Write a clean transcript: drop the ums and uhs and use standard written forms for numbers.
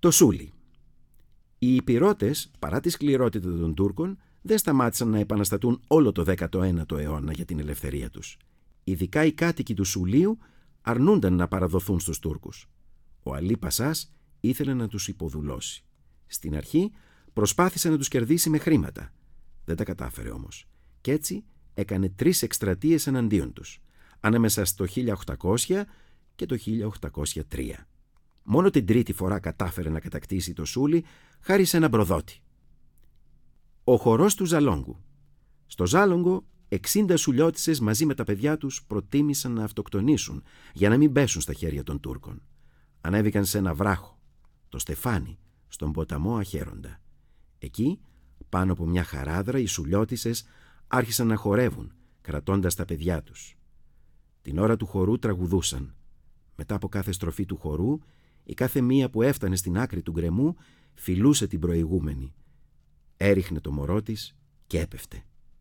Το Σούλι. Οι Υπηρώτες, παρά τη σκληρότητα των Τούρκων, δεν σταμάτησαν να επαναστατούν όλο το 19ο αιώνα για την ελευθερία τους. Ειδικά οι κάτοικοι του Σουλίου αρνούνταν να παραδοθούν στους Τούρκους. Ο Αλή Πασάς ήθελε να τους υποδουλώσει. Στην αρχή προσπάθησε να τους κερδίσει με χρήματα. Δεν τα κατάφερε όμως. Κι έτσι έκανε 3 εκστρατείες εναντίον τους, ανάμεσα στο 1800 και το 1803. Μόνο την τρίτη φορά κατάφερε να κατακτήσει το Σούλι χάρη σε έναν προδότη. Ο χορός του Ζαλόγκου. Στο Ζάλογκο 60 σουλιώτισσες μαζί με τα παιδιά τους προτίμησαν να αυτοκτονήσουν για να μην πέσουν στα χέρια των Τούρκων. Ανέβηκαν σε ένα βράχο, το Στεφάνι, στον ποταμό Αχέροντα. Εκεί, πάνω από μια χαράδρα, οι σουλιώτισσες άρχισαν να χορεύουν, κρατώντας τα παιδιά τους. Την ώρα του χορού τραγουδούσαν. Μετά από κάθε στροφή του χορού, η κάθε μία που έφτανε στην άκρη του γκρεμού φιλούσε την προηγούμενη. Έριχνε το μωρό της και έπεφτε.